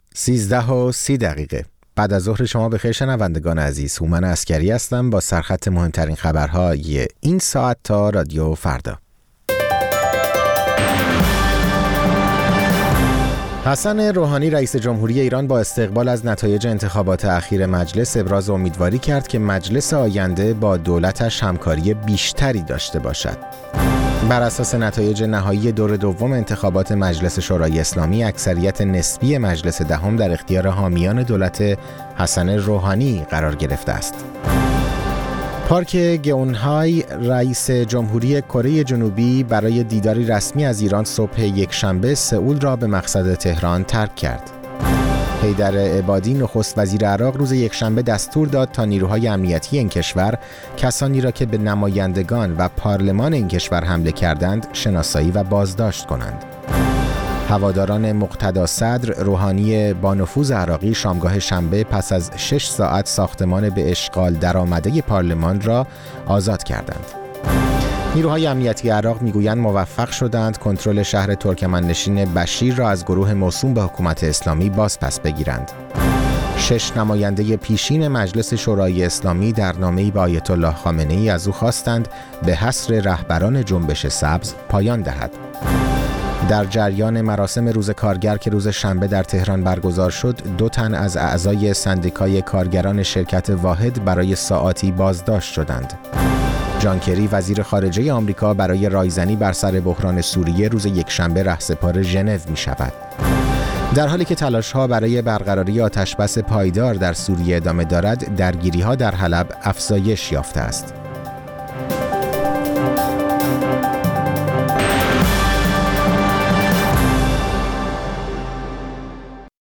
13:30 بعد از ظهر شما بخیر شنوندگان عزیز. هومن عسکری هستم با سرخط مهمترین خبرهای این ساعت تا رادیو فردا. حسن روحانی رئیس جمهوری ایران با استقبال از نتایج انتخابات اخیر مجلس ابراز امیدواری کرد که مجلس آینده با دولتش همکاری بیشتری داشته باشد. بر اساس نتایج نهایی دور دوم انتخابات مجلس شورای اسلامی، اکثریت نسبی مجلس دهم در اختیار حامیان دولت حسن روحانی قرار گرفته است. پارک گئونهای رئیس جمهوری کره جنوبی برای دیداری رسمی از ایران صبح یکشنبه سئول را به مقصد تهران ترک کرد. حیدر عبادی نخست وزیر عراق روز یکشنبه دستور داد تا نیروهای امنیتی این کشور کسانی را که به نمایندگان و پارلمان این کشور حمله کردند شناسایی و بازداشت کنند. هواداران مقتدا صدر روحانی با نفوذ عراقی شامگاه شنبه پس از 6 ساعت ساختمان به اشغال درآمده پارلمان را آزاد کردند. نیروهای امنیتی عراق میگویند موفق شدند کنترل شهر ترکمنشین بشیر را از گروه موسوم به حکومت اسلامی بازپس بگیرند. 6 نماینده پیشین مجلس شورای اسلامی در نامه‌ای به آیت الله خامنه‌ای از او خواستند به حصر رهبران جنبش سبز پایان دهد. در جریان مراسم روز کارگر که روز شنبه در تهران برگزار شد، 2 تن از اعضای سندیکای کارگران شرکت واحد برای ساعاتی بازداشت شدند. جان کری وزیر خارجه آمریکا برای رایزنی بر سر بحران سوریه روز یکشنبه رهسپار ژنو می شود. در حالی که تلاش‌ها برای برقراری آتشبس پایدار در سوریه ادامه دارد، درگیری‌ها در حلب افزایش یافته است.